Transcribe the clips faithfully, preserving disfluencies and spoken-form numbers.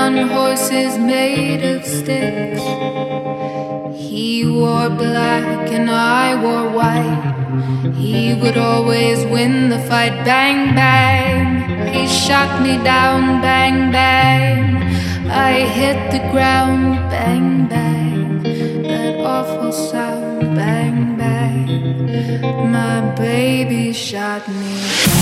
on horses made of sticks. He wore black and I wore white. He would always win the fight. Bang, bang. He shot me down. Bang, bang. I hit the ground. Bang, bang. That awful sound. Bang, bang. My baby shot me.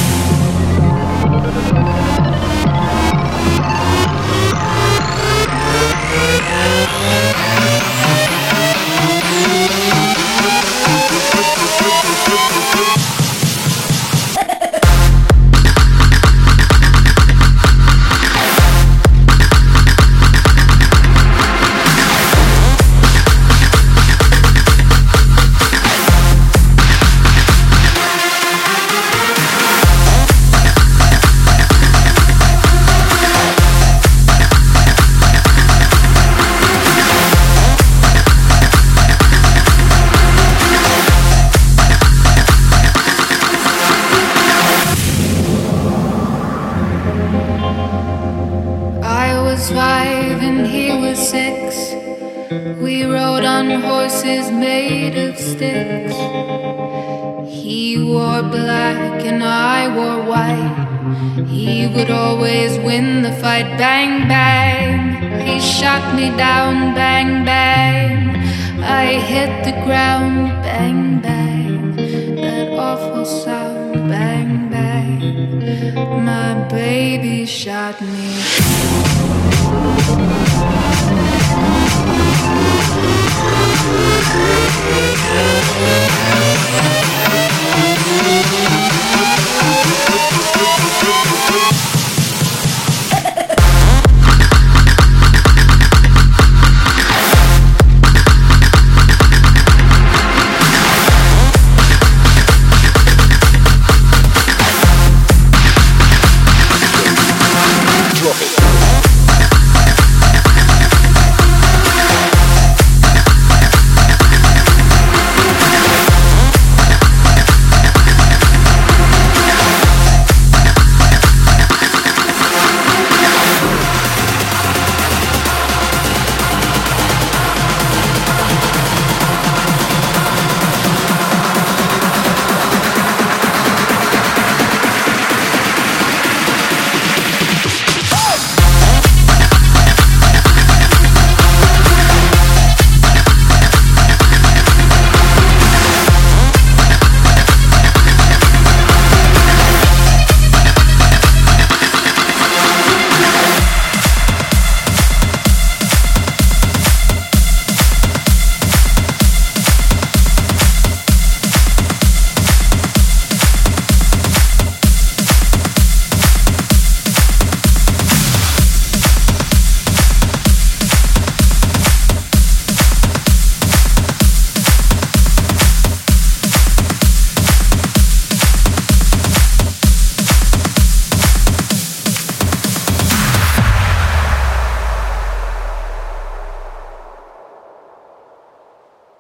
Five and he was six. We rode on horses made of sticks. He wore black and I wore white. He would always win the fight. Bang, bang. He shot me down. Bang, bang. I hit the ground. Bang, bang. That awful sound. Bang, bang. My baby shot me. We'll be right back.